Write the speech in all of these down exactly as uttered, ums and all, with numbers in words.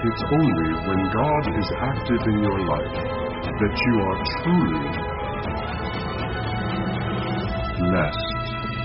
It's only when God is active in your life that you are truly blessed.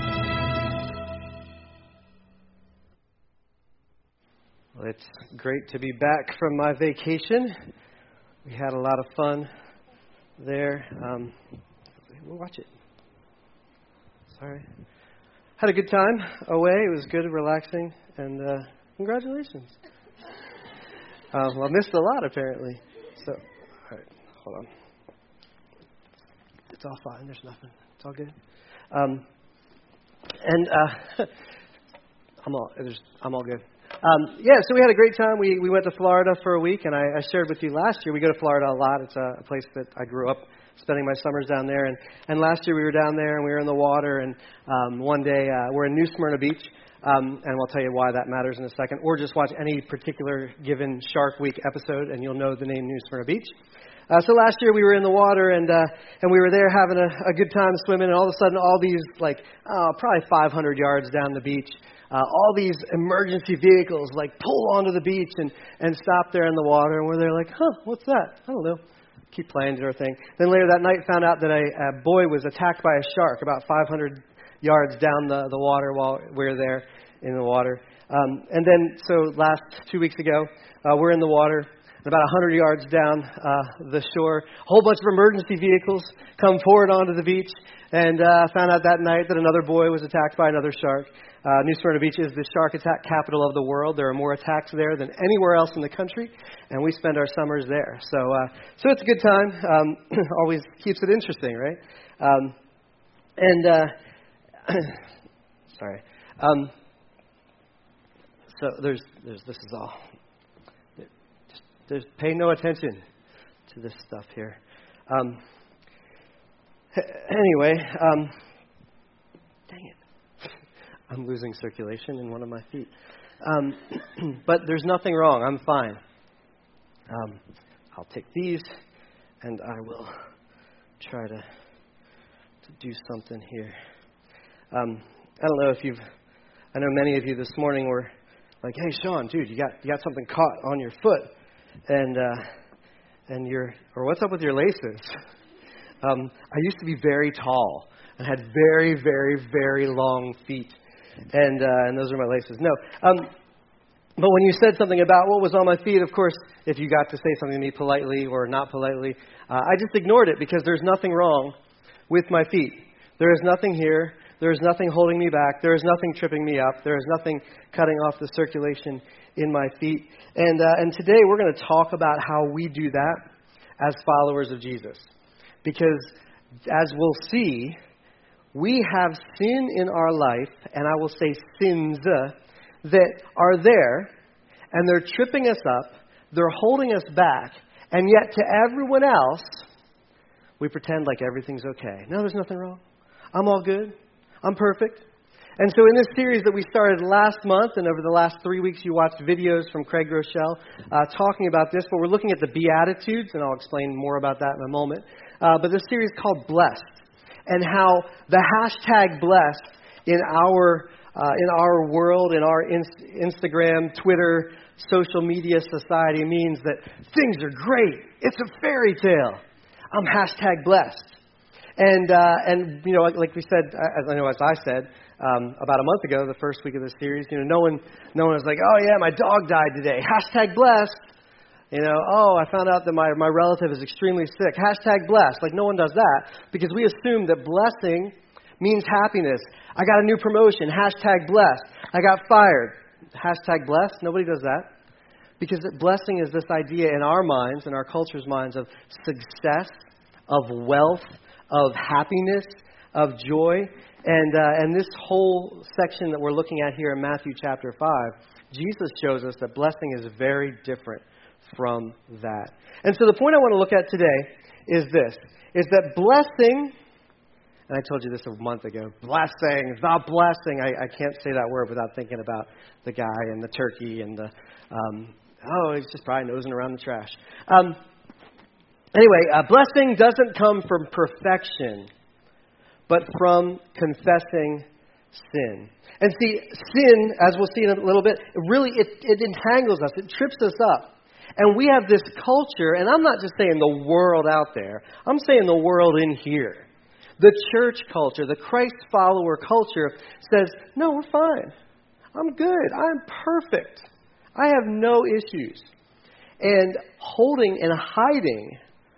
Well, it's great to be back from my vacation. We had a lot of fun there. Um, we'll watch it. Sorry. Had a good time away. It was good and relaxing. And uh, congratulations. Uh, well, I missed a lot, apparently. So, all right, hold on. It's all fine. There's nothing. It's all good. Um, and uh, I'm all there's, I'm all good. Um, yeah, so we had a great time. We we went to Florida for a week, and I, I shared with you last year. We go to Florida a lot. It's a, a place that I grew up spending my summers down there. And, and last year we were down there, and we were in the water. And um, one day uh, we're in New Smyrna Beach. Um, and I'll tell you why that matters in a second. Or just watch any particular given Shark Week episode, and you'll know the name New Smyrna Beach. Uh, so last year we were in the water, and uh, and we were there having a, a good time swimming, and all of a sudden all these, like, oh, probably five hundred yards down the beach, uh, all these emergency vehicles, like, pull onto the beach and, and stop there in the water, and we're there like, huh, what's that? I don't know. Keep playing, do our thing. Then later that night found out that a, a boy was attacked by a shark about five hundred yards down the, the water while we were there in the water. Um, and then, so last two weeks ago, uh, we're in the water, and about one hundred yards down uh, the shore, a whole bunch of emergency vehicles come forward onto the beach, and uh, found out that night that another boy was attacked by another shark. Uh, New Smyrna Beach is the shark attack capital of the world. There are more attacks there than anywhere else in the country, and we spend our summers there. So, uh, so it's a good time. Um, always keeps it interesting, right? Um, and uh, Sorry. Um, so there's, there's, this is all. Just, there's, pay no attention to this stuff here. Um, anyway, um, dang it. I'm losing circulation in one of my feet. Um, but there's nothing wrong. I'm fine. Um, I'll take these, and I will try to, to do something here. Um, I don't know if you've, I know many of you this morning were like, hey, Sean, dude, you got you got something caught on your foot. And, uh, and you're, or what's up with your laces? Um, I used to be very tall and had very, very, very long feet. And, uh, and those are my laces. No. Um, but when you said something about what was on my feet, of course, if you got to say something to me politely or not politely, uh, I just ignored it because there's nothing wrong with my feet. There is nothing here. There is nothing holding me back. There is nothing tripping me up. There is nothing cutting off the circulation in my feet. And, uh, and today we're going to talk about how we do that as followers of Jesus. Because as we'll see, we have sin in our life, and I will say sins, uh, that are there, and they're tripping us up, they're holding us back, and yet to everyone else, we pretend like everything's okay. No, there's nothing wrong. I'm all good. I'm perfect. And so in this series that we started last month, and over the last three weeks you watched videos from Craig Rochelle uh, talking about this, but we're looking at the Beatitudes, and I'll explain more about that in a moment. Uh, but this series is called Blessed, and how the hashtag blessed in our uh, in our world, in our in- Instagram, Twitter, social media society means that things are great. It's a fairy tale. I'm hashtag blessed. And, uh, and you know, like, like we said, as I know, as I said, um, about a month ago, the first week of this series, you know, no one, no one was like, oh yeah, my dog died today. Hashtag blessed. You know, oh, I found out that my, my relative is extremely sick. Hashtag blessed. Like, no one does that because we assume that blessing means happiness. I got a new promotion. Hashtag blessed. I got fired. Hashtag blessed. Nobody does that. Because blessing is this idea in our minds, in our culture's minds, of success, of wealth, of happiness, of joy. And uh, and this whole section that we're looking at here in Matthew chapter five, Jesus shows us that blessing is very different from that. And so the point I want to look at today is this, is that blessing, and I told you this a month ago, blessing, the blessing, I, I can't say that word without thinking about the guy and the turkey and the, um, oh, he's just probably nosing around the trash. Um, anyway, uh, blessing doesn't come from perfection, but from confessing sin. And see, sin, as we'll see in a little bit, really, it, it entangles us. It trips us up. And we have this culture, and I'm not just saying the world out there, I'm saying the world in here. The church culture, the Christ follower culture says, no, we're fine. I'm good. I'm perfect. I have no issues. And holding and hiding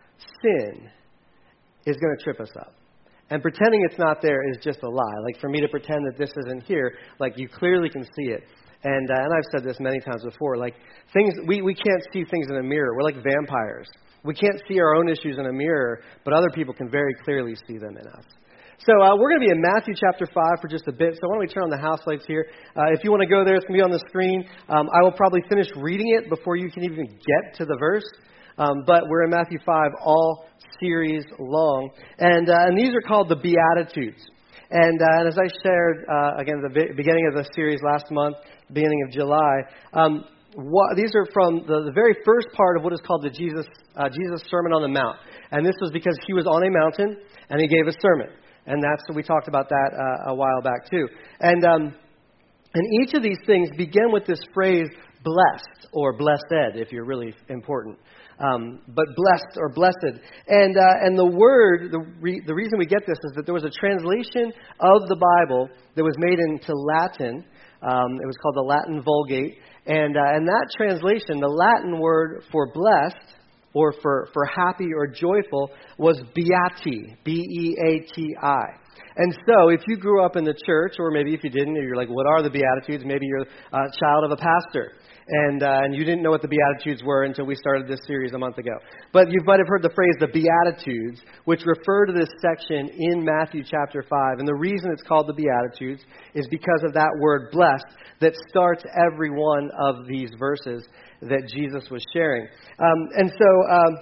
sin is going to trip us up. And pretending it's not there is just a lie. Like for me to pretend that this isn't here, like you clearly can see it. And uh, and I've said this many times before, like things we, we can't see things in a mirror. We're like vampires. We can't see our own issues in a mirror, but other people can very clearly see them in us. So uh, we're going to be in Matthew chapter five for just a bit. So why don't we turn on the house lights here? Uh, if you want to go there, it's going to be on the screen. Um, I will probably finish reading it before you can even get to the verse. Um, but we're in Matthew five all series long. And, uh, and these are called the Beatitudes. And, uh, and as I shared, uh, again, at the be- beginning of the series last month, beginning of July, um, what, these are from the, the very first part of what is called the Jesus, uh, Jesus Sermon on the Mount. And this was because he was on a mountain and he gave a sermon. And that's, we talked about that uh, a while back too. And um, and each of these things begin with this phrase, blessed, or blessed, if you're really important. Um, but blessed or blessed. And uh, and the word, the, re- the reason we get this is that there was a translation of the Bible that was made into Latin. Um, it was called the Latin Vulgate. And, uh, and that translation, the Latin word for blessed, or for, for happy or joyful, was beati, B E A T I. And so if you grew up in the church, or maybe if you didn't, you're like, what are the Beatitudes? Maybe you're a child of a pastor, and uh, and you didn't know what the Beatitudes were until we started this series a month ago. But you might have heard the phrase the Beatitudes, which refer to this section in Matthew chapter five. And the reason it's called the Beatitudes is because of that word blessed that starts every one of these verses that Jesus was sharing. Um, and so, um,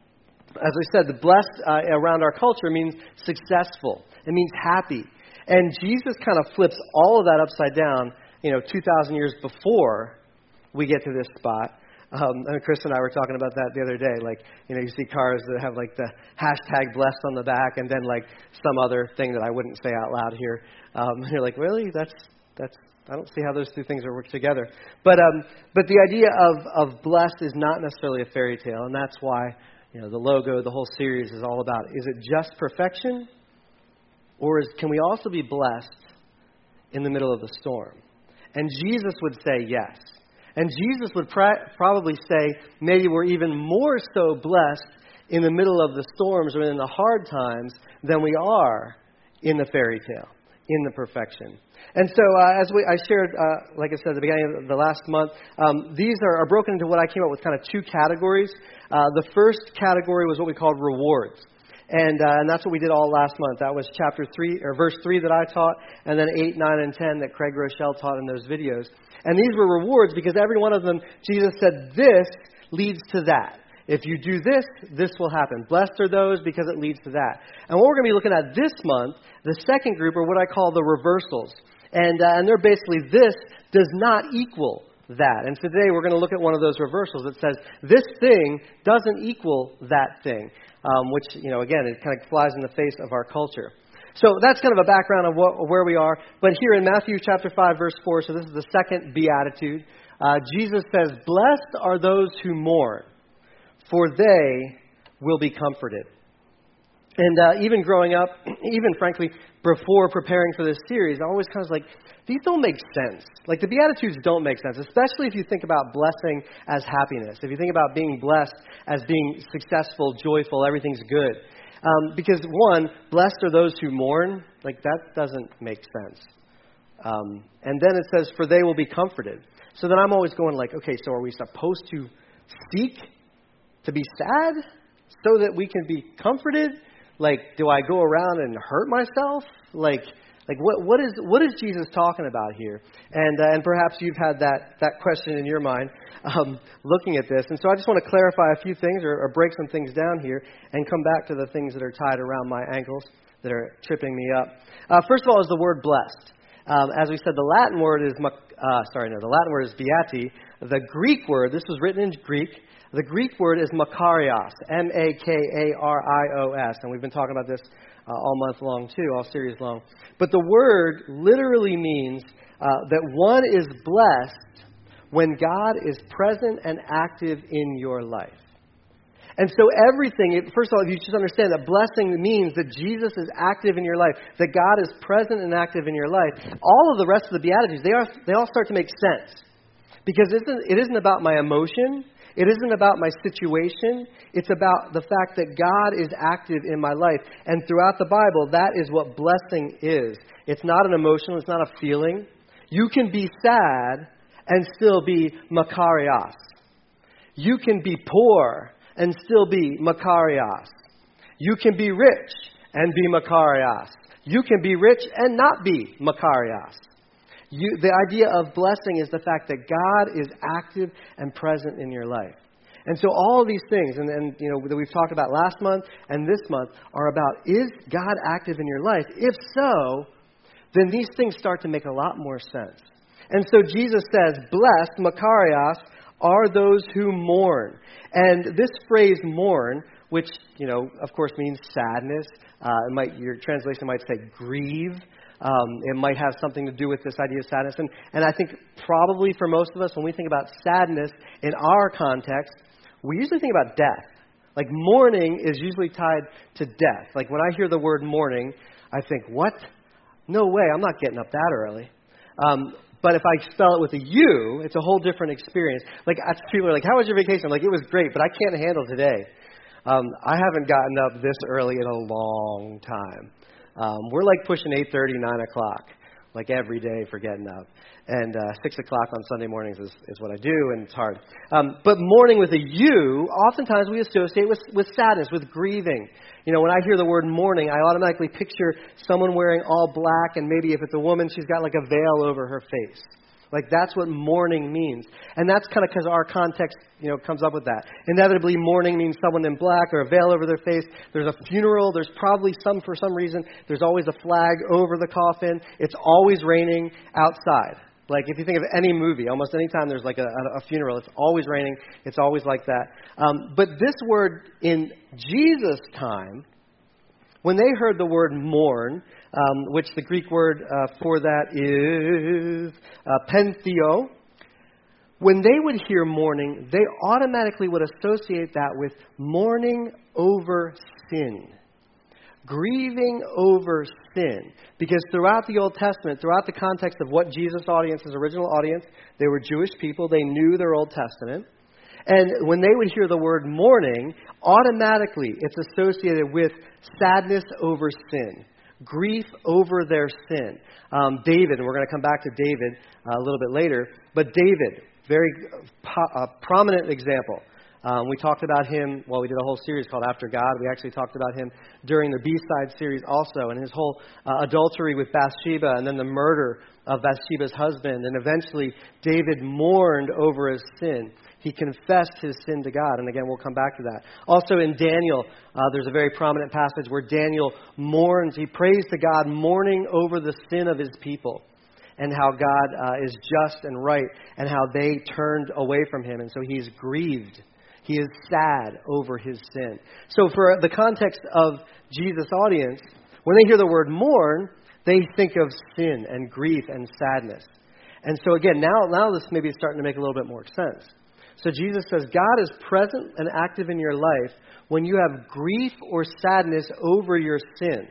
as I said, the blessed uh, around our culture means successful. It means happy. And Jesus kind of flips all of that upside down, you know, two thousand years before we get to this spot. Um, and Chris and I were talking about that the other day. Like, you know, you see cars that have like the hashtag blessed on the back and then like some other thing that I wouldn't say out loud here. Um, and you're like, really? That's, that's, I don't see how those two things are worked together. But um, but the idea of, of blessed is not necessarily a fairy tale, and that's why, you know, the logo, the whole series is all about, is it just perfection, or is, can we also be blessed in the middle of the storm? And Jesus would say yes. And Jesus would pr- probably say maybe we're even more so blessed in the middle of the storms or in the hard times than we are in the fairy tale, in the perfection. And so uh, as we, I shared, uh, like I said at the beginning of the last month, um, these are, are broken into what I came up with kind of two categories. Uh, the first category was what we called rewards. And uh, and that's what we did all last month. That was chapter three, or verse three that I taught, and then eight, nine, and ten that Craig Rochelle taught in those videos. And these were rewards because every one of them, Jesus said, this leads to that. If you do this, this will happen. Blessed are those because it leads to that. And what we're going to be looking at this month, the second group, are what I call the reversals. And uh, and they're basically, this does not equal that. And today we're going to look at one of those reversals that says, this thing doesn't equal that thing. Um, which, you know, again, it kind of flies in the face of our culture. So that's kind of a background of what, where we are. But here in Matthew chapter five, verse four, so this is the second beatitude, uh, Jesus says, blessed are those who mourn, for they will be comforted. And uh, even growing up, even frankly, before preparing for this series, I always kind of was like, these don't make sense. Like the Beatitudes don't make sense, especially if you think about blessing as happiness. If you think about being blessed as being successful, joyful, everything's good. Um, because one, blessed are those who mourn. Like that doesn't make sense. Um, and then it says, for they will be comforted. So then I'm always going like, okay, so are we supposed to seek to be sad so that we can be comforted? Like, do I go around and hurt myself? Like, like what what is what is Jesus talking about here? And uh, and perhaps you've had that that question in your mind um, looking at this. And so I just want to clarify a few things or, or break some things down here and come back to the things that are tied around my ankles that are tripping me up. Uh, first of all is the word blessed. Um, as we said, the Latin word is, uh, sorry, no, the Latin word is beati. The Greek word, this was written in Greek, the Greek word is makarios, M A K A R I O S. And we've been talking about this uh, all month long too, all series long. But the word literally means uh, that one is blessed when God is present and active in your life. And so everything, first of all, if you just understand that blessing means that Jesus is active in your life, that God is present and active in your life, all of the rest of the Beatitudes, they, are, they all start to make sense. Because it isn't, it isn't about my emotion. It isn't about my situation. It's about the fact that God is active in my life. And throughout the Bible, that is what blessing is. It's not an emotion. It's not a feeling. You can be sad and still be makarios. You can be poor and still be makarios. You can be rich and be makarios. You can be rich and not be makarios. You, the idea of blessing is the fact that God is active and present in your life. And so all of these things, and, and you know that we've talked about last month and this month, are about, is God active in your life? If so, then these things start to make a lot more sense. And so Jesus says, blessed, makarios, are those who mourn. And this phrase mourn, which, you know, of course means sadness. Uh, it might, your translation might say grieve. Um, it might have something to do with this idea of sadness. And, and I think probably for most of us, when we think about sadness in our context, we usually think about death. Like mourning is usually tied to death. Like when I hear the word mourning, I think, what? No way, I'm not getting up that early. Um, but if I spell it with a U, it's a whole different experience. Like people are like, how was your vacation? I'm like, it was great, but I can't handle today. Um, I haven't gotten up this early in a long time. Um, we're like pushing eight thirty, nine o'clock, like every day for getting up. And uh, six o'clock on Sunday mornings is, is what I do, and it's hard. Um, but mourning with a U, oftentimes we associate with, with sadness, with grieving. You know, when I hear the word mourning, I automatically picture someone wearing all black, and maybe if it's a woman, she's got like a veil over her face. Like that's what mourning means. And that's kind of because our context, you know, comes up with that. Inevitably, mourning means someone in black or a veil over their face. There's a funeral. There's probably some, for some reason, there's always a flag over the coffin. It's always raining outside. Like if you think of any movie, almost any time there's like a, a funeral, it's always raining. It's always like that. Um, but this word in Jesus' time, when they heard the word mourn, um, which the Greek word uh, for that is uh, pentheo, when they would hear mourning, they automatically would associate that with mourning over sin. Grieving over sin. Because throughout the Old Testament, throughout the context of what Jesus' audience, his original audience, they were Jewish people. They knew their Old Testament. And when they would hear the word mourning, automatically it's associated with sadness over sin. Grief over their sin. Um, David, and we're going to come back to David uh, a little bit later, but David, very po- uh, prominent example. Um, we talked about him, well, we did a whole series called After God. We actually talked about him during the B-side series also, and his whole uh, adultery with Bathsheba, and then the murder of Bathsheba's husband. And eventually, David mourned over his sin. He confessed his sin to God. And again, we'll come back to that. Also in Daniel, uh, there's a very prominent passage where Daniel mourns. He prays to God, mourning over the sin of his people, and how God uh, is just and right, and how they turned away from him. And so he's grieved. He is sad over his sin. So for the context of Jesus' audience, when they hear the word mourn, they think of sin and grief and sadness. And so again, now, now this maybe is starting to make a little bit more sense. So Jesus says, God is present and active in your life when you have grief or sadness over your sin.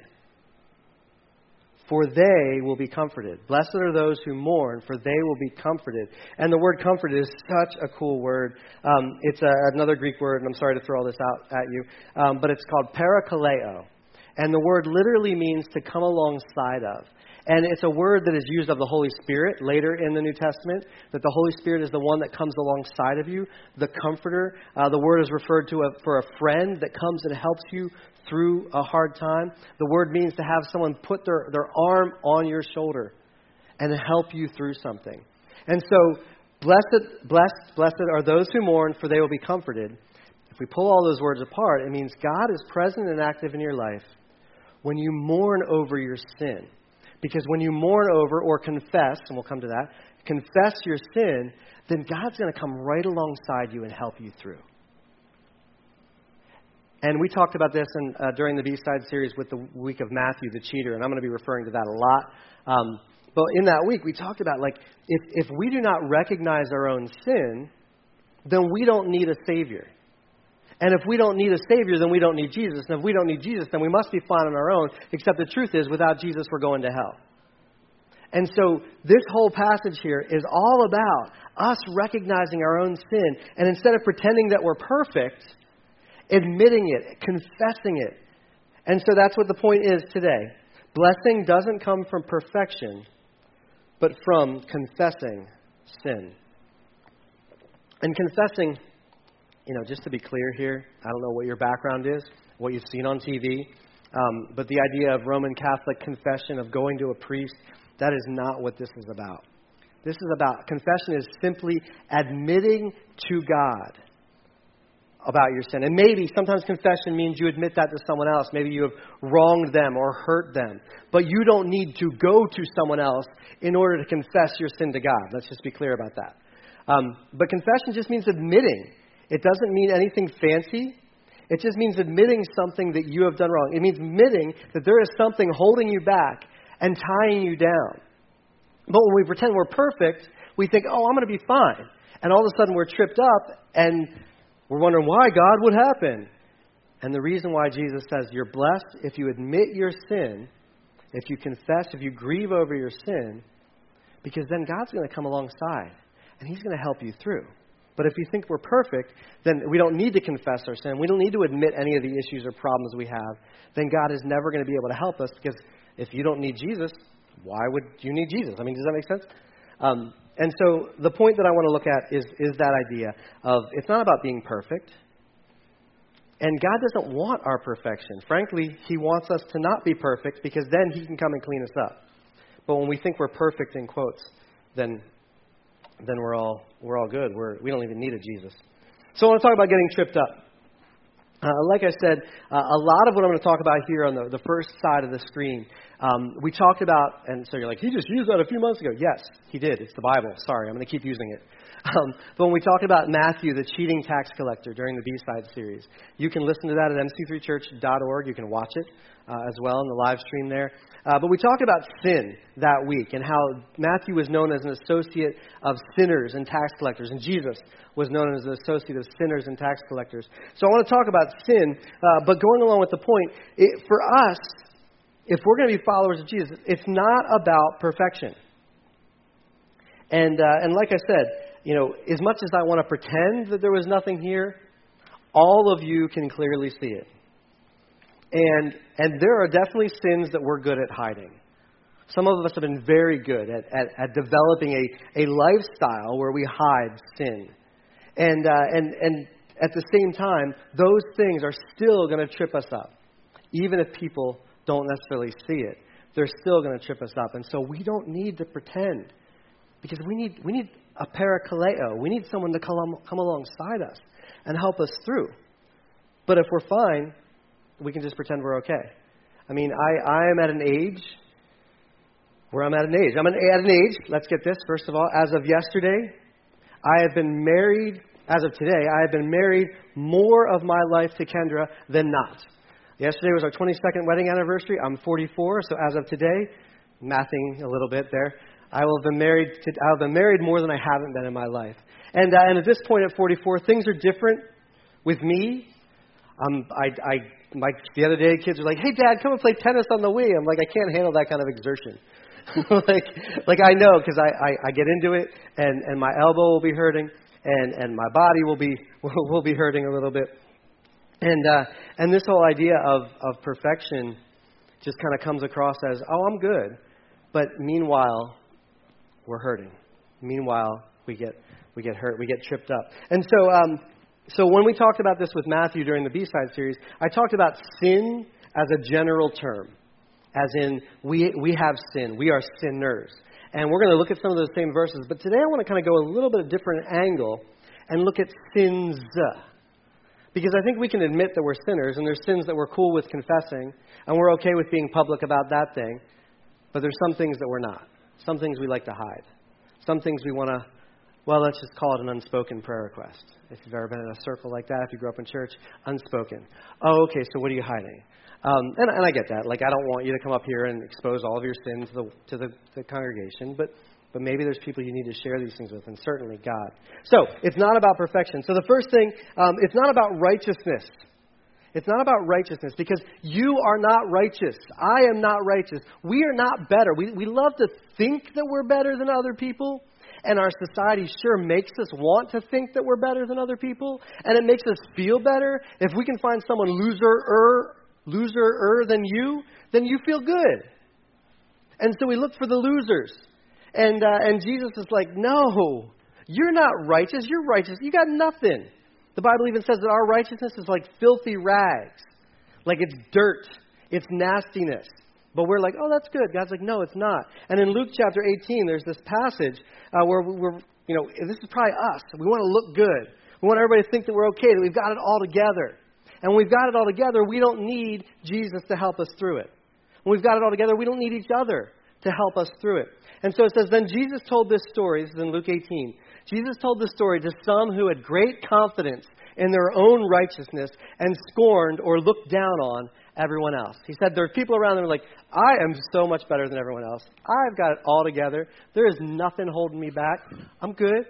For they will be comforted. Blessed are those who mourn, for they will be comforted. And the word comforted is such a cool word. Um, it's a, another Greek word, and I'm sorry to throw all this out at you, um, but it's called parakaleo. And the word literally means to come alongside of. And it's a word that is used of the Holy Spirit later in the New Testament, that the Holy Spirit is the one that comes alongside of you, the comforter. Uh, the word is referred to a, for a friend that comes and helps you through a hard time. The word means to have someone put their, their arm on your shoulder and help you through something. And so, blessed, blessed, blessed are those who mourn, for they will be comforted. If we pull all those words apart, it means God is present and active in your life when you mourn over your sin. Because when you mourn over or confess, and we'll come to that, confess your sin, then God's going to come right alongside you and help you through. And we talked about this in, uh, during the B-side series with the week of Matthew, the cheater, and I'm going to be referring to that a lot. Um, But in that week, we talked about, like, if, if we do not recognize our own sin, then we don't need a Savior. And if we don't need a Savior, then we don't need Jesus. And if we don't need Jesus, then we must be fine on our own, except the truth is, without Jesus, we're going to hell. And so this whole passage here is all about us recognizing our own sin. And instead of pretending that we're perfect, admitting it, confessing it. And so that's what the point is today. Blessing doesn't come from perfection, but from confessing sin. And confessing, you know, just to be clear here, I don't know what your background is, what you've seen on T V, um, but the idea of Roman Catholic confession, of going to a priest, that is not what this is about. This is about, confession is simply admitting to God about your sin. And maybe sometimes confession means you admit that to someone else. Maybe you have wronged them or hurt them. But you don't need to go to someone else in order to confess your sin to God. Let's just be clear about that. Um, but confession just means admitting. It doesn't mean anything fancy. It just means admitting something that you have done wrong. It means admitting that there is something holding you back and tying you down. But when we pretend we're perfect, we think, oh, I'm going to be fine. And all of a sudden we're tripped up and we're wondering, why, God? What happened? And the reason why Jesus says you're blessed if you admit your sin, if you confess, if you grieve over your sin, because then God's going to come alongside and He's going to help you through. But if you think we're perfect, then we don't need to confess our sin. We don't need to admit any of the issues or problems we have. Then God is never going to be able to help us, because if you don't need Jesus, why would you need Jesus? I mean, does that make sense? Um, and so the point that I want to look at is, is that idea of it's not about being perfect. And God doesn't want our perfection. Frankly, He wants us to not be perfect, because then He can come and clean us up. But when we think we're perfect, in quotes, then then we're all we're all good. We're, we don't even need a Jesus. So I want to talk about getting tripped up. Uh, like I said, uh, a lot of what I'm going to talk about here on the, the first side of the screen, um, we talked about, and so you're like, he just used that a few months ago. Yes, he did. It's the Bible. Sorry, I'm going to keep using it. Um, but when we talked about Matthew, the cheating tax collector, during the B-Side series, you can listen to that at m c three church dot org. You can watch it uh, as well in the live stream there. Uh, but we talked about sin that week and how Matthew was known as an associate of sinners and tax collectors, and Jesus was known as an associate of sinners and tax collectors. So I want to talk about sin, uh, but going along with the point, it, for us, if we're going to be followers of Jesus, it's not about perfection. And uh, and like I said, you know, as much as I want to pretend that there was nothing here, all of you can clearly see it. And and there are definitely sins that we're good at hiding. Some of us have been very good at, at, at developing a, a lifestyle where we hide sin. And, uh, and, and at the same time, those things are still going to trip us up. Even if people don't necessarily see it, they're still going to trip us up. And so we don't need to pretend, because we need we need a parakaleo. We need someone to come, come alongside us and help us through. But if we're fine, we can just pretend we're okay. I mean, I, I am at an age where I'm at an age. I'm at an age, let's get this, first of all, as of yesterday, I have been married, as of today, I have been married more of my life to Kendra than not. Yesterday was our twenty-second wedding anniversary. I'm forty-four, so as of today, mathing a little bit there, I will have been married to, I'll have been married more than I haven't been in my life. And, uh, and at this point at forty-four, things are different with me. Um, I, I, my, the other day, kids are like, "Hey, Dad, come and play tennis on the Wii." I'm like, I can't handle that kind of exertion. like, like I know, because I, I, I get into it, and, and my elbow will be hurting, and, and my body will be will be hurting a little bit. And uh, and this whole idea of, of perfection just kind of comes across as, oh, I'm good. But meanwhile, we're hurting. Meanwhile, we get we get hurt, we get tripped up. And so um, so when we talked about this with Matthew during the B-Side series, I talked about sin as a general term, as in we we have sin, we are sinners. And we're going to look at some of those same verses. But today I want to kind of go a little bit of a different angle and look at sins. Because I think we can admit that we're sinners, and there's sins that we're cool with confessing, and we're okay with being public about that thing. But there's some things that we're not. Some things we like to hide. Some things we want to Well, let's just call it an unspoken prayer request. If you've ever been in a circle like that, if you grew up in church, unspoken. Oh, okay, so what are you hiding? Um, and, and I get that. Like, I don't want you to come up here and expose all of your sin to the to the, the congregation, but but maybe there's people you need to share these things with, and certainly God. So, it's not about perfection. So the first thing, um, it's not about righteousness. It's not about righteousness, because you are not righteous. I am not righteous. We are not better. We we love to think that we're better than other people, and our society sure makes us want to think that we're better than other people, and it makes us feel better. If we can find someone loser-er, loser-er than you, then you feel good. And so we look for the losers. And uh, and Jesus is like, no, you're not righteous. You're righteous. You got nothing. The Bible even says that our righteousness is like filthy rags. Like it's dirt. It's nastiness. But we're like, oh, that's good. God's like, no, it's not. And in Luke chapter eighteen, there's this passage uh, where we're, you know, this is probably us. We want to look good. We want everybody to think that we're okay, that we've got it all together. And when we've got it all together, we don't need Jesus to help us through it. When we've got it all together, we don't need each other to help us through it. And so it says, then Jesus told this story. This is in Luke eighteen. Jesus told this story to some who had great confidence in their own righteousness and scorned or looked down on everyone else. He said there are people around them who are like, I am so much better than everyone else. I've got it all together. There is nothing holding me back. I'm good.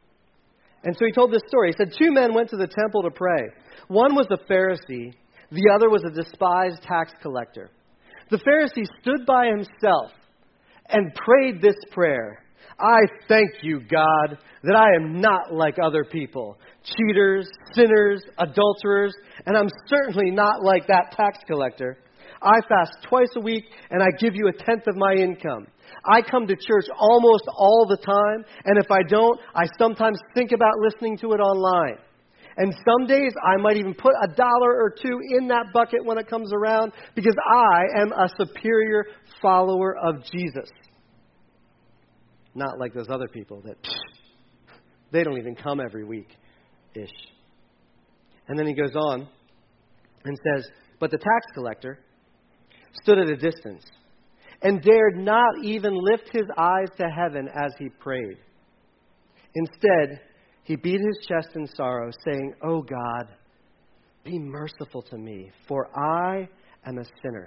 And so he told this story. He said, two men went to the temple to pray. One was a Pharisee. The other was a despised tax collector. The Pharisee stood by himself and prayed this prayer. I thank you, God, that I am not like other people, cheaters, sinners, adulterers, and I'm certainly not like that tax collector. I fast twice a week, and I give you a tenth of my income. I come to church almost all the time, and if I don't, I sometimes think about listening to it online. And some days, I might even put a dollar or two in that bucket when it comes around, because I am a superior follower of Jesus. Not like those other people that, psh, they don't even come every week-ish. And then he goes on and says, but the tax collector stood at a distance and dared not even lift his eyes to heaven as he prayed. Instead, he beat his chest in sorrow, saying, "Oh God, be merciful to me, for I am a sinner."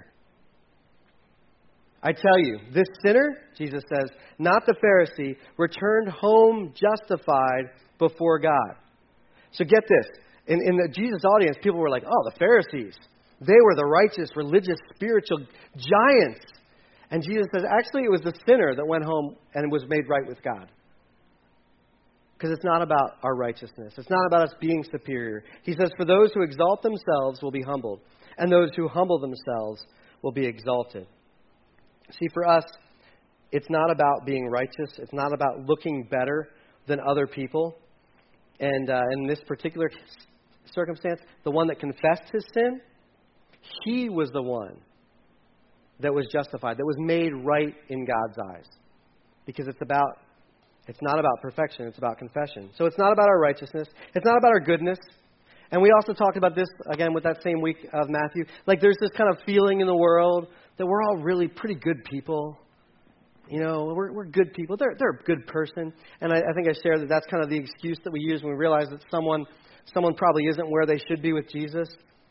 I tell you, this sinner, Jesus says, not the Pharisee, returned home justified before God. So get this. In, in the Jesus audience, people were like, oh, the Pharisees. They were the righteous, religious, spiritual giants. And Jesus says, actually, it was the sinner that went home and was made right with God. Because it's not about our righteousness. It's not about us being superior. He says, for those who exalt themselves will be humbled, and those who humble themselves will be exalted. See, for us, it's not about being righteous. It's not about looking better than other people. And uh, in this particular circumstance, the one that confessed his sin, he was the one that was justified, that was made right in God's eyes. Because it's about, it's not about perfection, it's about confession. So it's not about our righteousness. It's not about our goodness. And we also talked about this, again, with that same week of Matthew. Like there's this kind of feeling in the world that we're all really pretty good people. You know, we're we're good people. They're they're a good person. And I, I think I shared that that's kind of the excuse that we use when we realize that someone someone probably isn't where they should be with Jesus.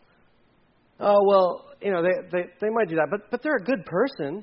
Oh, well, you know, they, they, they might do that, but but they're a good person.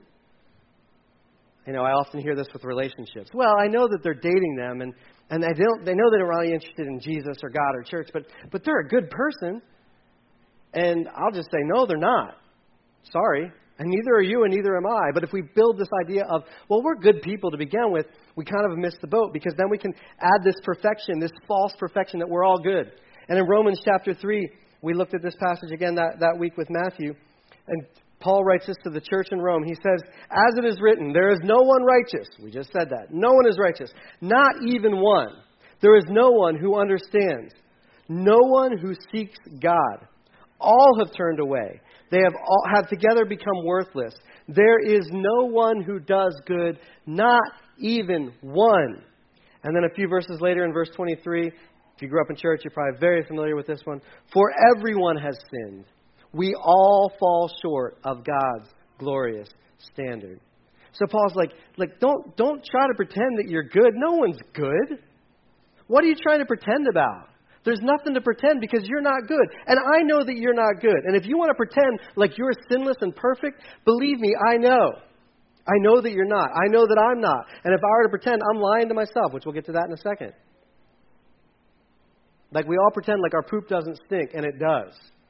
You know, I often hear this with relationships. Well, I know that they're dating them, and, and they don't they know they're not really interested in Jesus or God or church, but but they're a good person. And I'll just say, no, they're not. Sorry. And neither are you and neither am I. But if we build this idea of, well, we're good people to begin with, we kind of miss the boat, because then we can add this perfection, this false perfection that we're all good. And in Romans chapter three, we looked at this passage again that, that week with Matthew. And Paul writes this to the church in Rome. He says, as it is written, there is no one righteous. We just said that. No one is righteous. Not even one. There is no one who understands. No one who seeks God. All have turned away. They have all, have together become worthless. There is no one who does good, not even one. And then a few verses later in verse twenty-three, if you grew up in church, you're probably very familiar with this one. For everyone has sinned. We all fall short of God's glorious standard. So Paul's like, like don't don't try to pretend that you're good. No one's good. What are you trying to pretend about? There's nothing to pretend because you're not good. And I know that you're not good. And if you want to pretend like you're sinless and perfect, believe me, I know. I know that you're not. I know that I'm not. And if I were to pretend, I'm lying to myself, which we'll get to that in a second. Like we all pretend like our poop doesn't stink, and it does.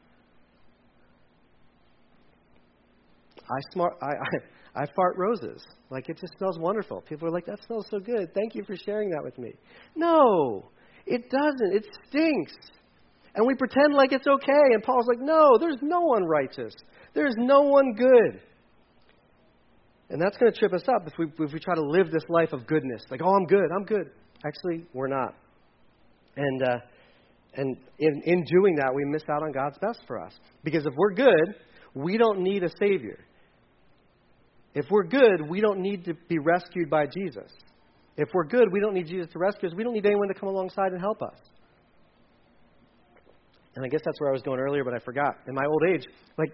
I smart. I, I I fart roses. Like it just smells wonderful. People are like, that smells so good. Thank you for sharing that with me. No, it doesn't. It stinks. And we pretend like it's okay. And Paul's like, no, there's no one righteous. There's no one good. And that's going to trip us up if we if we try to live this life of goodness. Like, oh, I'm good. I'm good. Actually, we're not. And uh, and in, in doing that, we miss out on God's best for us. Because if we're good, we don't need a Savior. If we're good, we don't need to be rescued by Jesus. If we're good, we don't need Jesus to rescue us. We don't need anyone to come alongside and help us. And I guess that's where I was going earlier, but I forgot. In my old age, like,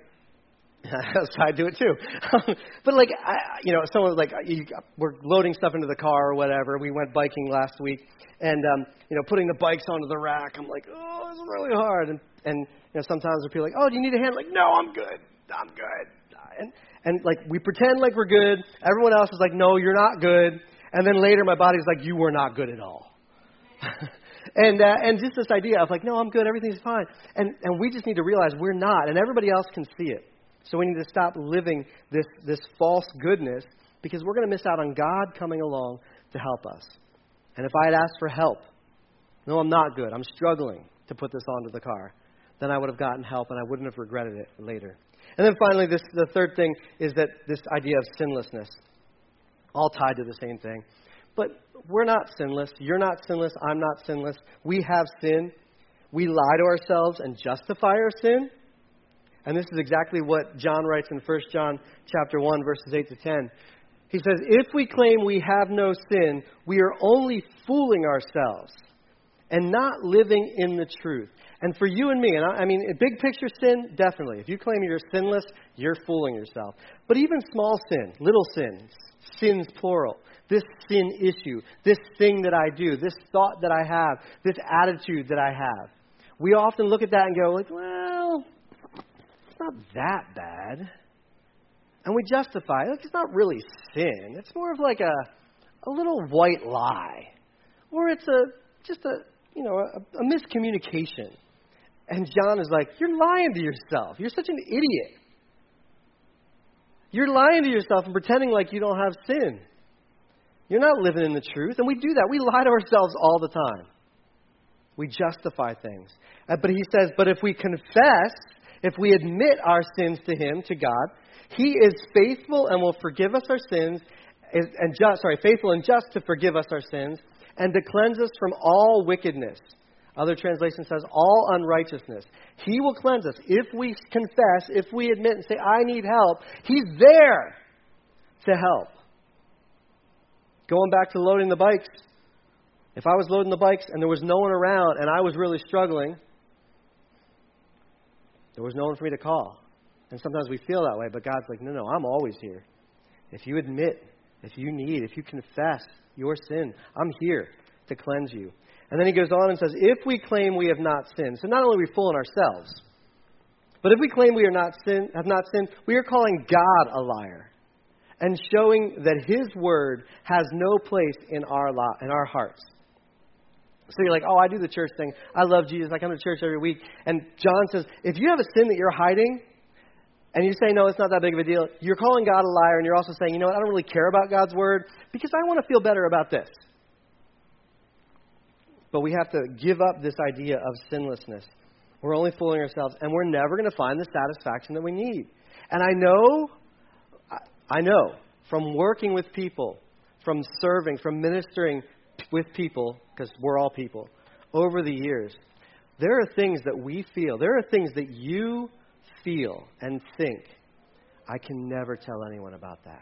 I do it too. But like, I, you know, someone was like, you, we're loading stuff into the car or whatever. We went biking last week. And, um, you know, putting the bikes onto the rack, I'm like, oh, it's really hard. And, and you know, sometimes there are people like, oh, do you need a hand? Like, no, I'm good. I'm good. And, and like, we pretend like we're good. Everyone else is like, no, you're not good. And then later my body's like, you were not good at all. and uh, and just this idea of like, no, I'm good. Everything's fine. And and we just need to realize we're not. And everybody else can see it. So we need to stop living this, this false goodness because we're going to miss out on God coming along to help us. And if I had asked for help, no, I'm not good, I'm struggling to put this onto the car, then I would have gotten help and I wouldn't have regretted it later. And then finally, this the third thing is that this idea of sinlessness, all tied to the same thing. But we're not sinless. You're not sinless. I'm not sinless. We have sin. We lie to ourselves and justify our sin. And this is exactly what John writes in First John chapter one, verses eight to ten. He says, if we claim we have no sin, we are only fooling ourselves and not living in the truth. And for you and me, and I, I mean, big picture sin, definitely. If you claim you're sinless, you're fooling yourself. But even small sin, little sins, sins plural, this sin issue, this thing that I do, this thought that I have, this attitude that I have, we often look at that and go like, well, it's not that bad. And we justify it. Like, it's not really sin. It's more of like a a little white lie. Or it's a just a, you know, a, a miscommunication. And John is like, you're lying to yourself. You're such an idiot. You're lying to yourself and pretending like you don't have sin. You're not living in the truth. And we do that. We lie to ourselves all the time. We justify things. Uh, but he says, but if we confess, if we admit our sins to him, to God, he is faithful and will forgive us our sins, and just, sorry, faithful and just to forgive us our sins, and to cleanse us from all wickedness. Other translation says all unrighteousness. He will cleanse us. If we confess, if we admit and say, I need help, he's there to help. Going back to loading the bikes. If I was loading the bikes and there was no one around and I was really struggling, there was no one for me to call. And sometimes we feel that way, but God's like, no, no, I'm always here. If you admit, if you need, if you confess your sin, I'm here to cleanse you. And then he goes on and says, if we claim we have not sinned, so not only are we fooling ourselves, but if we claim we are not sin, have not sinned, we are calling God a liar and showing that his word has no place in our lot, in our hearts. So you're like, oh, I do the church thing. I love Jesus. I come to church every week. And John says, if you have a sin that you're hiding, and you say, no, it's not that big of a deal, you're calling God a liar, and you're also saying, you know what, I don't really care about God's word because I want to feel better about this. But we have to give up this idea of sinlessness. We're only fooling ourselves, and we're never going to find the satisfaction that we need. And I know, I know, from working with people, from serving, from ministering with people, because we're all people, over the years, there are things that we feel, there are things that you feel and think, I can never tell anyone about that.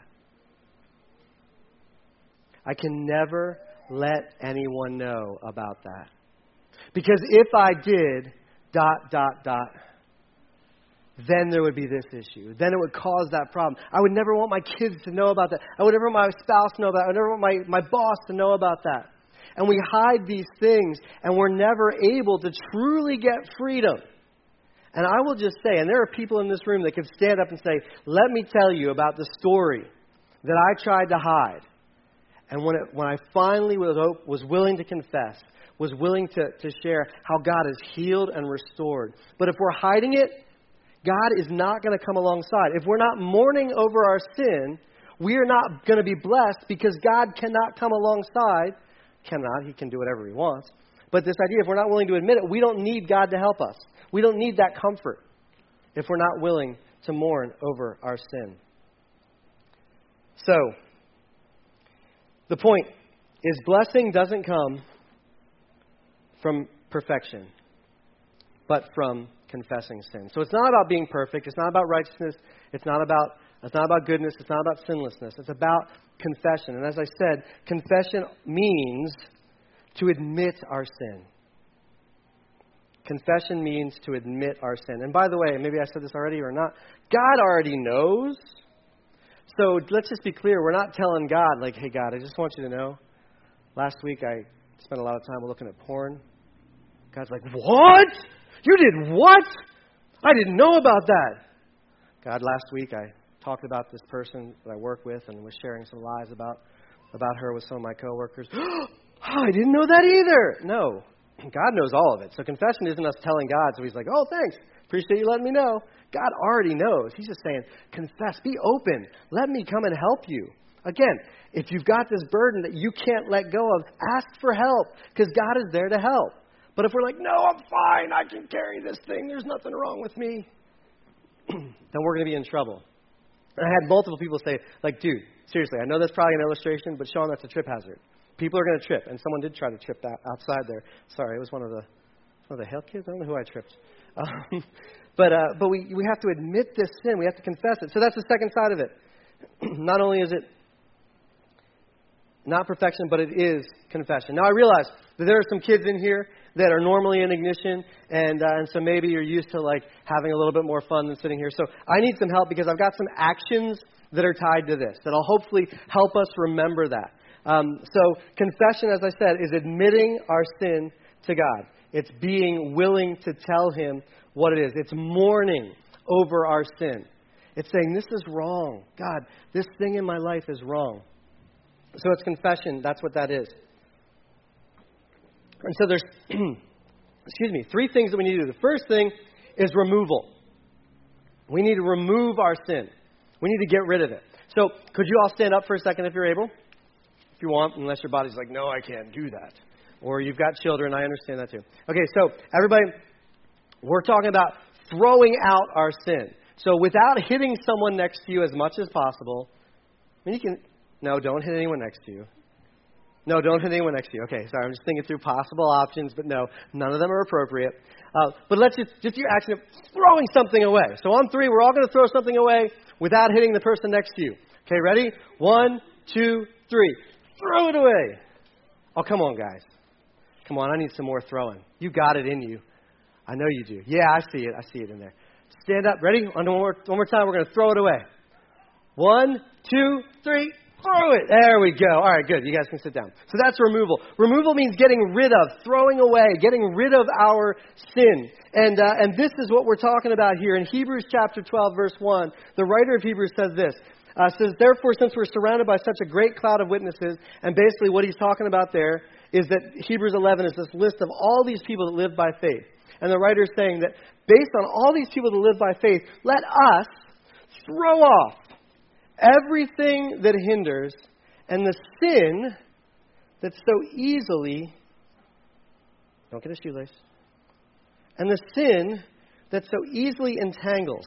I can never let anyone know about that. Because if I did, dot, dot, dot, then there would be this issue. Then it would cause that problem. I would never want my kids to know about that. I would never want my spouse to know about that. I would never want my, my boss to know about that. and we hide these things, and we're never able to truly get freedom. And I will just say, and there are people in this room that can stand up and say, let me tell you about the story that I tried to hide. And when it, when I finally was, was willing to confess, was willing to, to share how God has healed and restored. But if we're hiding it, God is not going to come alongside. If we're not mourning over our sin, we are not going to be blessed because God cannot come alongside. Cannot. He can do whatever he wants. But this idea, if we're not willing to admit it, we don't need God to help us. We don't need that comfort if we're not willing to mourn over our sin. So, the point is blessing doesn't come from perfection, but from confessing sin. So it's not about being perfect. It's not about righteousness. It's not about it's not about goodness. It's not about sinlessness. It's about confession. And as I said, confession means to admit our sin. Confession means to admit our sin. And by the way, maybe I said this already or not, God already knows. So let's just be clear. We're not telling God, like, hey, God, I just want you to know, last week I spent a lot of time looking at porn. God's like, what? You did what? I didn't know about that. God, last week I talked about this person that I work with and was sharing some lies about, about her with some of my coworkers. Oh, I didn't know that either. No. God knows all of it. So confession isn't us telling God, so he's like, oh, thanks. Appreciate you letting me know. God already knows. He's just saying, confess, be open. Let me come and help you. Again, if you've got this burden that you can't let go of, ask for help because God is there to help. But if we're like, no, I'm fine. I can carry this thing. There's nothing wrong with me. Then we're going to be in trouble. And I had multiple people say, like, dude, seriously, I know that's probably an illustration, but Sean, that's a trip hazard. People are going to trip, and someone did try to trip that outside there. Sorry, it was one of the one of the hell kids. I don't know who I tripped. Um, but uh, but we we have to admit this sin. We have to confess it. So that's the second side of it. Not only is it not perfection, but it is confession. Now I realize that there are some kids in here that are normally in Ignition, and uh, and so maybe you're used to like having a little bit more fun than sitting here. So I need some help because I've got some actions that are tied to this that'll hopefully help us remember that. Um, so confession, as I said, is admitting our sin to God. It's being willing to tell him what it is. It's mourning over our sin. It's saying, this is wrong. God, this thing in my life is wrong. So it's confession. That's what that is. And so there's, excuse me, three things that we need to do. The first thing is removal. We need to remove our sin. We need to get rid of it. So could you all stand up for a second if you're able? If you want, unless your body's like, no, I can't do that. Or you've got children, I understand that too. Okay, so everybody, we're talking about throwing out our sin. So without hitting someone next to you as much as possible, I mean, you can, no, don't hit anyone next to you. No, don't hit anyone next to you. Okay, sorry, I'm just thinking through possible options, but no, none of them are appropriate. Uh, but let's just, just your action of throwing something away. So on three, we're all going to throw something away without hitting the person next to you. Okay, ready? One, two, three. Throw it away. Oh, come on, guys. Come on, I need some more throwing. You got it in you. I know you do. Yeah, I see it. I see it in there. Stand up. Ready? One more, one more time. We're going to throw it away. One, two, three. Throw it. There we go. All right, good. You guys can sit down. So that's removal. Removal means getting rid of, throwing away, getting rid of our sin. And uh, and this is what we're talking about here. In Hebrews chapter twelve, verse one, the writer of Hebrews says this. Uh, says, therefore, since we're surrounded by such a great cloud of witnesses, and basically what he's talking about there is that Hebrews eleven is this list of all these people that live by faith. And the writer is saying that based on all these people that live by faith, let us throw off everything that hinders and the sin that so easily, don't get a shoelace, and the sin that so easily entangles.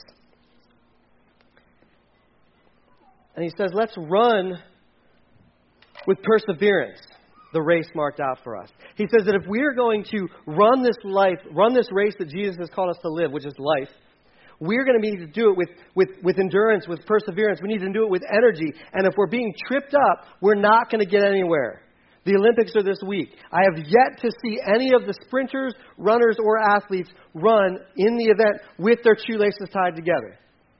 And he says, let's run with perseverance the race marked out for us. He says that if we are going to run this life, run this race that Jesus has called us to live, which is life, we're going to need to do it with, with, with endurance, with perseverance. We need to do it with energy. And if we're being tripped up, we're not going to get anywhere. The Olympics are this week. I have yet to see any of the sprinters, runners, or athletes run in the event with their shoelaces tied together.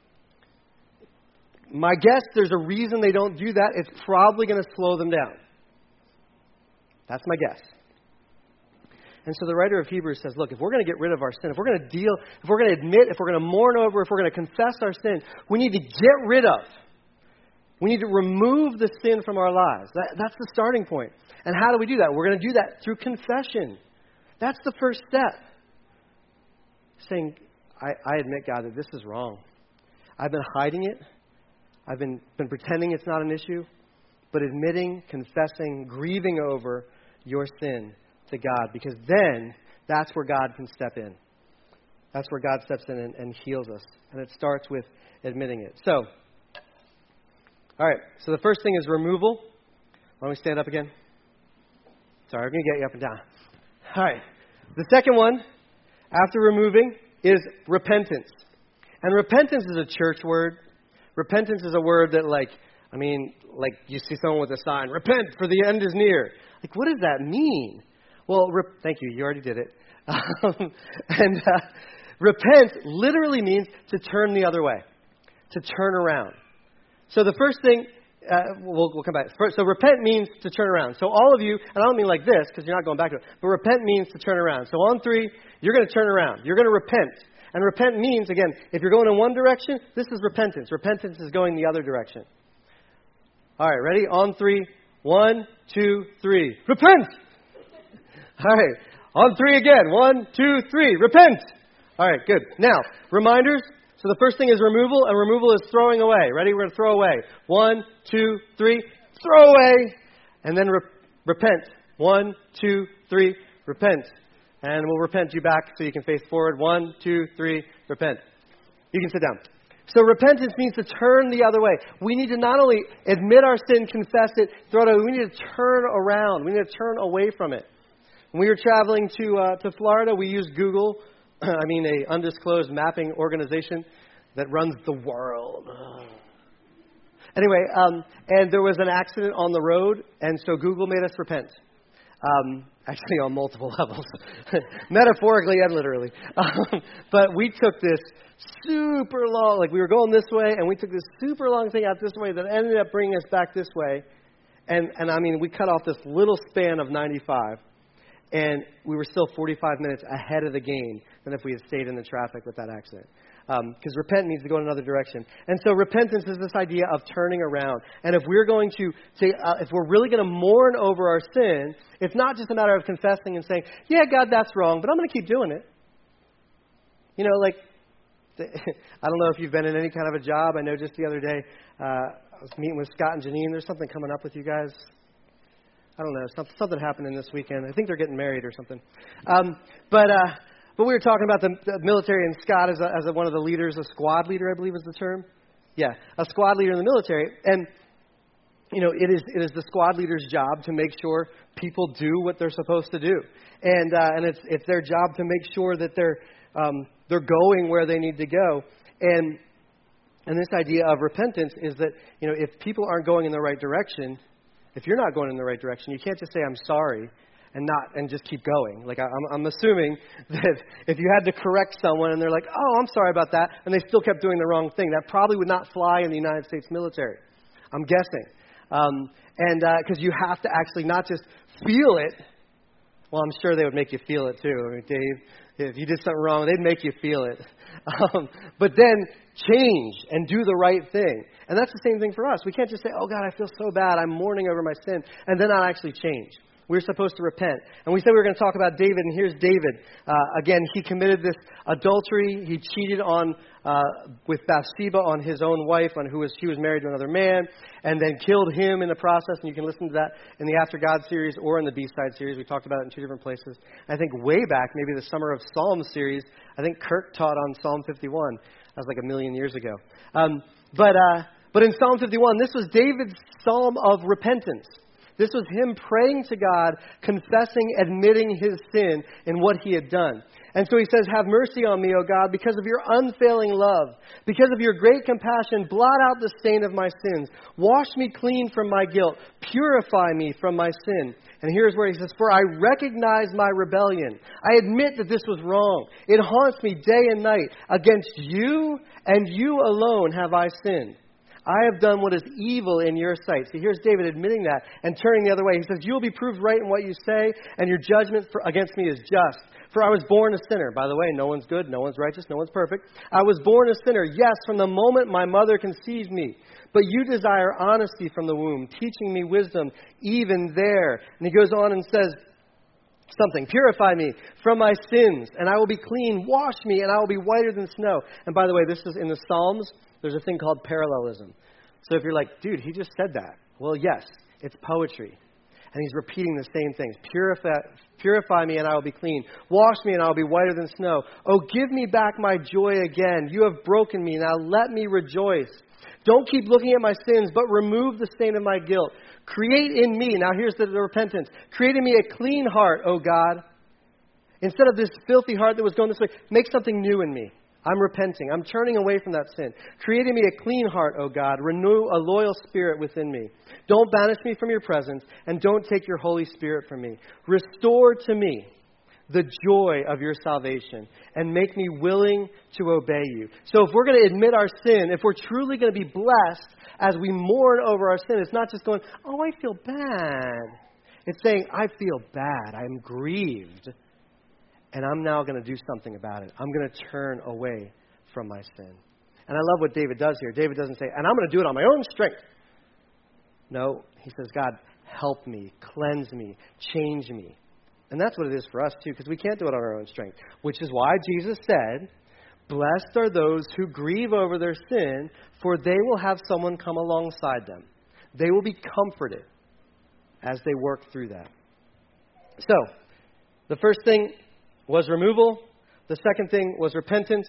My guess, there's a reason they don't do that. It's probably going to slow them down. That's my guess. And so the writer of Hebrews says, look, if we're going to get rid of our sin, if we're going to deal, if we're going to admit, if we're going to mourn over, if we're going to confess our sin, we need to get rid of. We need to remove the sin from our lives. That, that's the starting point. And how do we do that? We're going to do that through confession. That's the first step. Saying, I, I admit, God, that this is wrong. I've been hiding it. I've been, been pretending it's not an issue. But admitting, confessing, grieving over your sin to God. Because then, that's where God can step in. That's where God steps in and, and heals us. And it starts with admitting it. So, all right. So the first thing is removal. Why don't we stand up again? Sorry, I'm going to get you up and down. All right. The second one, after removing, is repentance. And repentance is a church word. Repentance is a word that, like, I mean, like you see someone with a sign, repent for the end is near. Like, what does that mean? Well, rep- thank you. You already did it. Um, and uh, repent literally means to turn the other way, to turn around. So the first thing, uh, we'll, we'll come back. First, so repent means to turn around. So all of you, and I don't mean like this because you're not going back to it, but repent means to turn around. So on three, you're going to turn around. You're going to repent. And repent means, again, if you're going in one direction, this is repentance. Repentance is going the other direction. All right, ready? On three. One, two, three. Repent! All right. On three again. One, two, three. Repent! All right, good. Now, reminders. So the first thing is removal, and removal is throwing away. Ready? We're going to throw away. One, two, three. Throw away! And then re- repent. One, two, three. Repent. And we'll repent you back so you can face forward. One, two, three. Repent. You can sit down. So repentance means to turn the other way. We need to not only admit our sin, confess it, throw it away. We need to turn around. We need to turn away from it. When we were traveling to uh, to Florida, we used Google. I mean, a undisclosed mapping organization that runs the world. Anyway, um, and there was an accident on the road, and so Google made us repent. Um, actually, on multiple levels, metaphorically and literally. Um, but we took this super long, like we were going this way, and we took this super long thing out this way that ended up bringing us back this way. And, and I mean, we cut off this little span of ninety-five, and we were still forty-five minutes ahead of the game than if we had stayed in the traffic with that accident. Because um, repent means to go in another direction. And so repentance is this idea of turning around. And if we're going to, say, uh, if we're really going to mourn over our sin, it's not just a matter of confessing and saying, yeah, God, that's wrong, but I'm going to keep doing it. You know, like, I don't know if you've been in any kind of a job. I know just the other day, uh, I was meeting with Scott and Janine. There's something coming up with you guys. I don't know. Something, something happening this weekend. I think they're getting married or something. Um, but... Uh, But we were talking about the, the military, and Scott as, a, as a, one of the leaders, a squad leader, I believe is the term. Yeah, a squad leader in the military. And, you know, it is it is the squad leader's job to make sure people do what they're supposed to do. And uh, and it's it's their job to make sure that they're um, they're going where they need to go. And and this idea of repentance is that, you know, if people aren't going in the right direction, if you're not going in the right direction, you can't just say, I'm sorry. And not and just keep going. Like I, I'm, I'm assuming that if you had to correct someone and they're like, "Oh, I'm sorry about that," and they still kept doing the wrong thing, that probably would not fly in the United States military. I'm guessing, um, and because uh, you have to actually not just feel it. Well, I'm sure they would make you feel it too. I mean, Dave, if you did something wrong, they'd make you feel it. Um, but then change and do the right thing. And that's the same thing for us. We can't just say, "Oh God, I feel so bad. I'm mourning over my sin," and then not actually change. We're supposed to repent. And we said we were going to talk about David, and here's David. Uh, again, he committed this adultery. He cheated on uh, with Bathsheba on his own wife, on who was she was married to another man, and then killed him in the process. And you can listen to that in the After God series or in the B-Side series. We talked about it in two different places. I think way back, maybe the Summer of Psalms series, I think Kirk taught on Psalm fifty-one. That was like a million years ago. Um, but uh, but in Psalm fifty-one, this was David's psalm of repentance. This was him praying to God, confessing, admitting his sin and what he had done. And so he says, have mercy on me, O God, because of your unfailing love. Because of your great compassion, blot out the stain of my sins. Wash me clean from my guilt. Purify me from my sin. And here's where he says, for I recognize my rebellion. I admit that this was wrong. It haunts me day and night. Against you and you alone have I sinned. I have done what is evil in your sight. See, here's David admitting that and turning the other way. He says, you will be proved right in what you say, and your judgment for, against me is just. For I was born a sinner. By the way, no one's good, no one's righteous, no one's perfect. I was born a sinner, yes, from the moment my mother conceived me. But you desire honesty from the womb, teaching me wisdom even there. And he goes on and says something. Purify me from my sins, and I will be clean. Wash me, and I will be whiter than snow. And by the way, this is in the Psalms. There's a thing called parallelism. So if you're like, dude, he just said that. Well, yes, it's poetry. And he's repeating the same things. Purify, purify me and I will be clean. Wash me and I will be whiter than snow. Oh, give me back my joy again. You have broken me. Now let me rejoice. Don't keep looking at my sins, but remove the stain of my guilt. Create in me, now here's the, the repentance. Create in me a clean heart, O God. Instead of this filthy heart that was going this way, make something new in me. I'm repenting. I'm turning away from that sin. Create in me a clean heart, O God. Renew a loyal spirit within me. Don't banish me from your presence, and don't take your Holy Spirit from me. Restore to me the joy of your salvation, and make me willing to obey you. So if we're going to admit our sin, if we're truly going to be blessed as we mourn over our sin, it's not just going, oh, I feel bad. It's saying, I feel bad. I'm grieved. And I'm now going to do something about it. I'm going to turn away from my sin. And I love what David does here. David doesn't say, and I'm going to do it on my own strength. No, he says, God, help me, cleanse me, change me. And that's what it is for us, too, because we can't do it on our own strength. Which is why Jesus said, blessed are those who grieve over their sin, for they will have someone come alongside them. They will be comforted as they work through that. So, the first thing was removal. The second thing was repentance.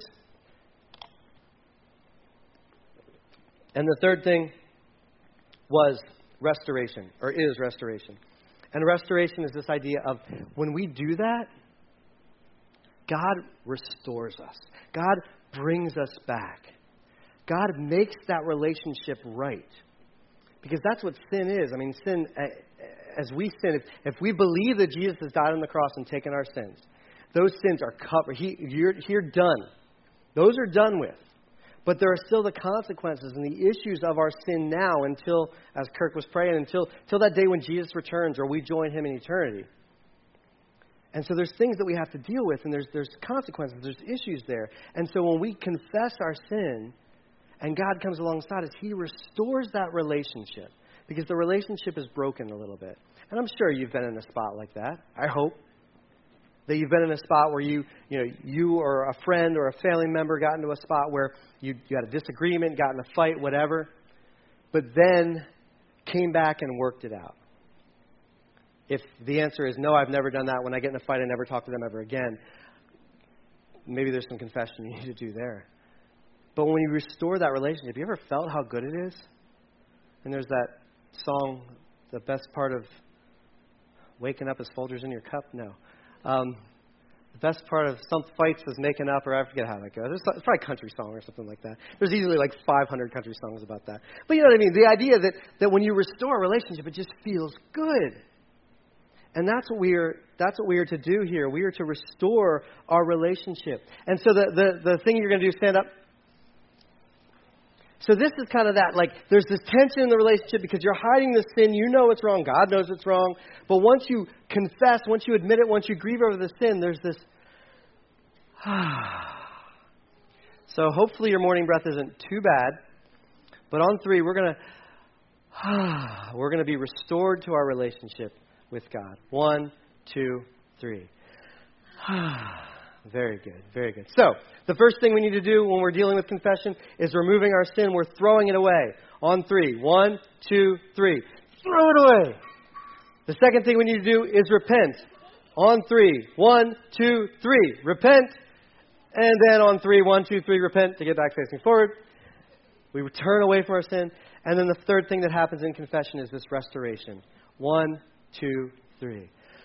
And the third thing was restoration, or is restoration. And restoration is this idea of when we do that, God restores us. God brings us back. God makes that relationship right. Because that's what sin is. I mean, sin, as we sin, if, if we believe that Jesus has died on the cross and taken our sins, those sins are covered. He, you're, you're done. Those are done with. But there are still the consequences and the issues of our sin now until, as Kirk was praying, until, until that day when Jesus returns or we join him in eternity. And so there's things that we have to deal with, and there's, there's consequences, there's issues there. And so when we confess our sin and God comes alongside us, he restores that relationship because the relationship is broken a little bit. And I'm sure you've been in a spot like that. I hope. That you've been in a spot where you, you know, you or a friend or a family member got into a spot where you, you had a disagreement, got in a fight, whatever, but then came back and worked it out. If the answer is no, I've never done that. When I get in a fight, I never talk to them ever again. Maybe there's some confession you need to do there. But when you restore that relationship, have you ever felt how good it is? And there's that song, the best part of waking up is Folgers in your cup? No. Um, the best part of some fights is making up, or I forget how that goes. It's probably a country song or something like that. There's easily like five hundred country songs about that. But you know what I mean? The idea that, that when you restore a relationship, it just feels good. And that's what we are that's what we are to do here. We are to restore our relationship. And so the, the, the thing you're going to do is stand up. So this is kind of that, like, there's this tension in the relationship because you're hiding the sin. You know it's wrong. God knows it's wrong. But once you confess, once you admit it, once you grieve over the sin, there's this, so hopefully your morning breath isn't too bad. But on three, we're going to, we're going to be restored to our relationship with God. One, two, three. Very good, very good. So, the first thing we need to do when we're dealing with confession is removing our sin. We're throwing it away. On three. One, two, three. Throw it away. The second thing we need to do is repent. On three. One, two, three. Repent. And then on three. One, two, three. Repent to get back facing forward. We turn away from our sin. And then the third thing that happens in confession is this restoration. One, two, three.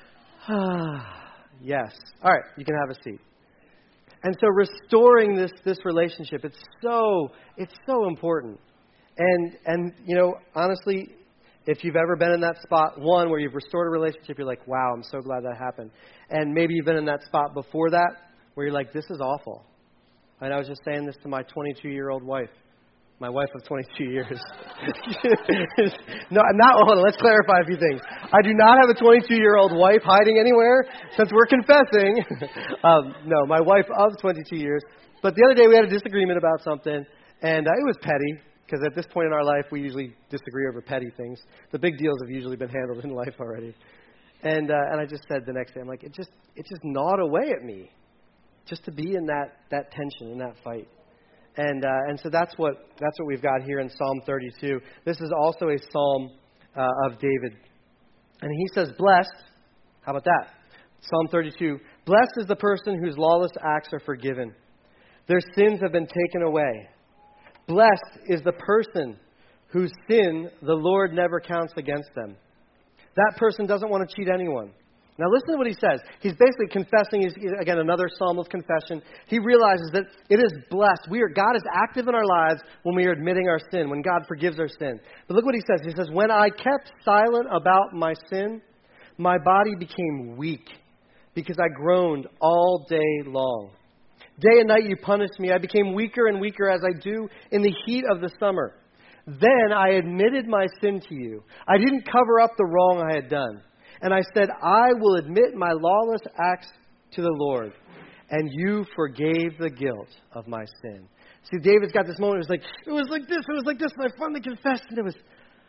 Yes. All right, you can have a seat. And so restoring this this relationship, it's so it's so important. And and you know, honestly, if you've ever been in that spot, one, where you've restored a relationship, you're like, wow, I'm so glad that happened. And maybe you've been in that spot before that, where you're like, this is awful. And I was just saying this to my twenty-two-year-old wife. my wife of twenty-two years. no, not, hold on, let's clarify a few things. I do not have a twenty-two-year-old wife hiding anywhere since we're confessing. um, no, my wife of twenty-two years. But the other day we had a disagreement about something, and uh, it was petty, because at this point in our life we usually disagree over petty things. The big deals have usually been handled in life already. And uh, and I just said the next day, I'm like, it just it just gnawed away at me, just to be in that, that tension, in that fight. And uh, and so that's what that's what we've got here in Psalm thirty-two. This is also a psalm uh, of David. And he says, blessed, how about that? Psalm thirty-two, blessed is the person whose lawless acts are forgiven. Their sins have been taken away. Blessed is the person whose sin the Lord never counts against them. That person doesn't want to cheat anyone. Now listen to what he says. He's basically confessing, he's, again, another psalm of confession. He realizes that it is blessed. We are, God is active in our lives when we are admitting our sin, when God forgives our sin. But look what he says. He says, when I kept silent about my sin, my body became weak because I groaned all day long. Day and night you punished me. I became weaker and weaker as I do in the heat of the summer. Then I admitted my sin to you. I didn't cover up the wrong I had done. And I said, I will admit my lawless acts to the Lord. And you forgave the guilt of my sin. See, David's got this moment. It was like, it was like this. It was like this. And I finally confessed. And it was,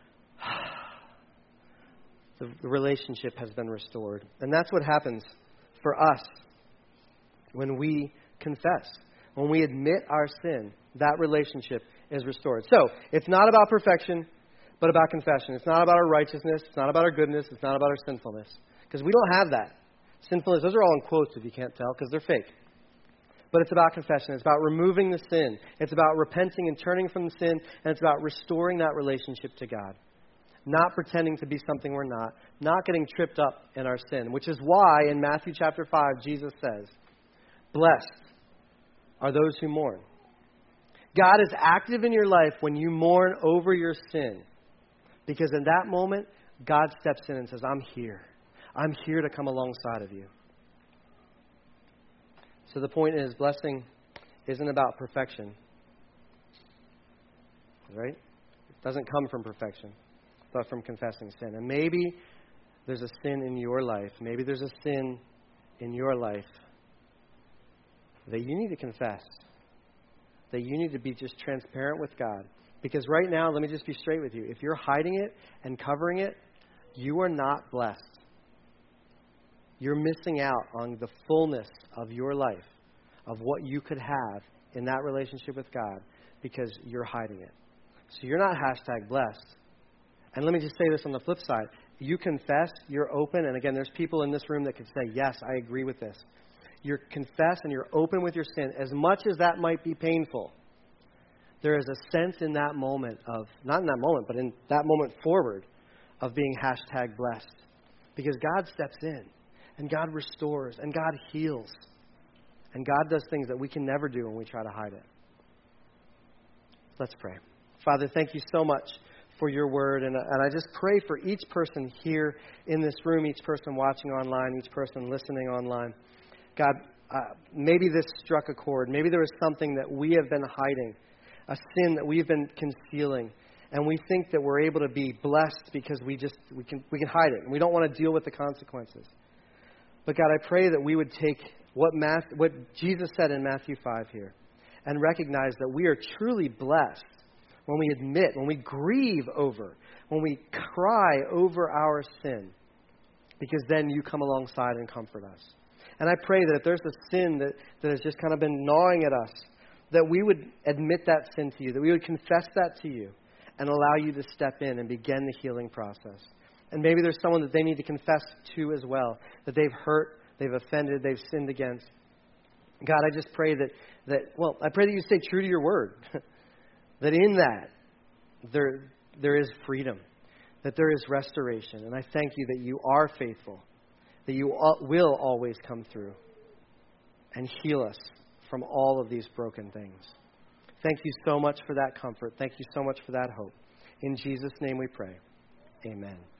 the relationship has been restored. And that's what happens for us when we confess. When we admit our sin, that relationship is restored. So, it's not about perfection, but about confession. It's not about our righteousness. It's not about our goodness. It's not about our sinfulness. Because we don't have that. Sinfulness, those are all in quotes if you can't tell, because they're fake. But it's about confession. It's about removing the sin. It's about repenting and turning from the sin. And it's about restoring that relationship to God. Not pretending to be something we're not. Not getting tripped up in our sin. Which is why in Matthew chapter five, Jesus says, blessed are those who mourn. God is active in your life when you mourn over your sin. Because in that moment, God steps in and says, I'm here. I'm here to come alongside of you. So the point is, blessing isn't about perfection. Right? It doesn't come from perfection, but from confessing sin. And maybe there's a sin in your life. Maybe there's a sin in your life that you need to confess. That you need to be just transparent with God. Because right now, let me just be straight with you. If you're hiding it and covering it, you are not blessed. You're missing out on the fullness of your life, of what you could have in that relationship with God, because you're hiding it. So you're not hashtag blessed. And let me just say this on the flip side. You confess, you're open, and again, there's people in this room that could say, yes, I agree with this. You're confess and you're open with your sin, as much as that might be painful. There is a sense in that moment of, not in that moment, but in that moment forward, of being hashtag blessed. Because God steps in, and God restores, and God heals. And God does things that we can never do when we try to hide it. Let's pray. Father, thank you so much for your word. And, and I just pray for each person here in this room, each person watching online, each person listening online. God, uh, maybe this struck a chord. Maybe there was something that we have been hiding, a sin that we've been concealing, and we think that we're able to be blessed because we just we can we can hide it, and we don't want to deal with the consequences. But God, I pray that we would take what Math, what Jesus said in Matthew five here, and recognize that we are truly blessed when we admit, when we grieve over, when we cry over our sin, because then you come alongside and comfort us. And I pray that if there's a sin that, that has just kind of been gnawing at us, that we would admit that sin to you, that we would confess that to you, and allow you to step in and begin the healing process. And maybe there's someone that they need to confess to as well, that they've hurt, they've offended, they've sinned against. God, I just pray that, that well, I pray that you stay true to your word, that in that there there is freedom, that there is restoration. And I thank you that you are faithful, that you will always come through and heal us from all of these broken things. Thank you so much for that comfort. Thank you so much for that hope. In Jesus' name we pray. Amen.